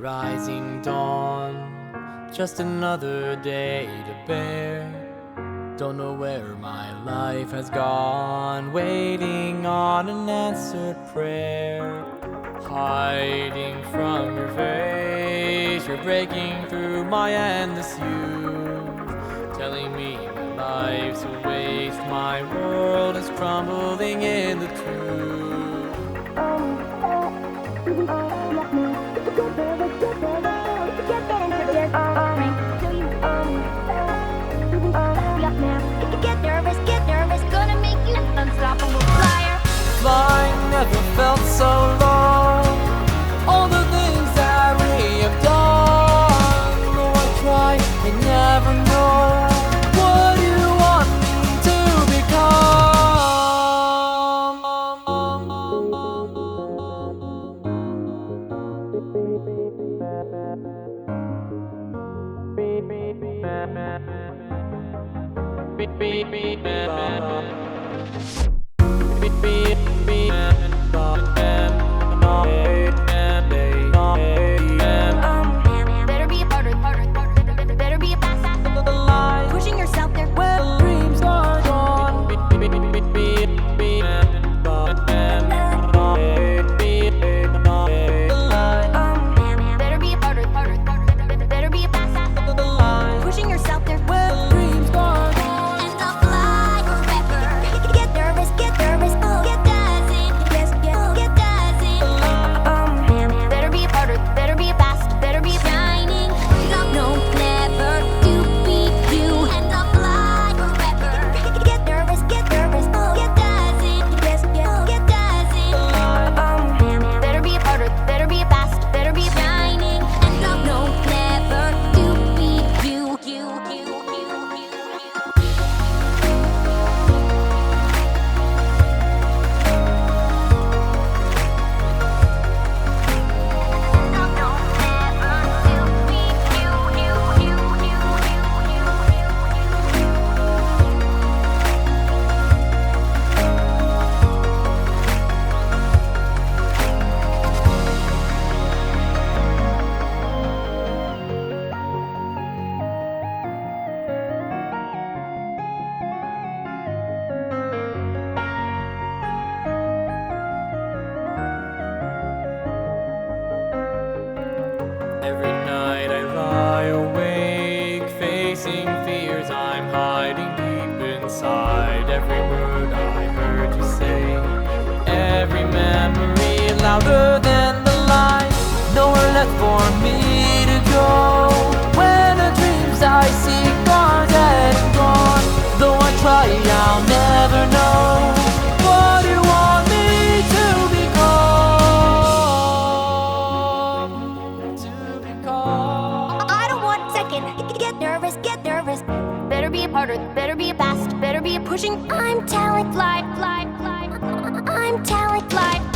rising dawn, just another day to bear. Don't know where my life has gone, waiting on an answered prayer. Hiding from your face, you're breaking through my endless youth, telling me my life's a waste, my world is crumbling in the truth. Get nervous, gonna make you an unstoppable flyer. Flying never felt so long. All the things that we have done. Though I try, I never know what you want me to become. Better be harder, better be fast, pushing yourself there. When dreams are gone, Better be harder, better be fast, pushing yourself there. when dreams are gone. And I'll fly forever. Get nervous, oh, get dazzling, yes, get dazzling. Better be harder, better be fast, better be shining. No, never to be you. And I'll fly forever. Get nervous, oh, get dazzling, yes, get dazzling. Better be harder, better be fast, better be shining. And I'll know never to be you. Every night I lie awake, facing fears I'm hiding deep inside. Every word I heard you say, every memory louder than the light. Nowhere left for me to go. When the dreams I seek are dead and gone, though I try, I'll never know what you want me to become. I don't want second. Get nervous. Better be harder, better be fast, better be pushing. I'm talent fly. I'm talent fly.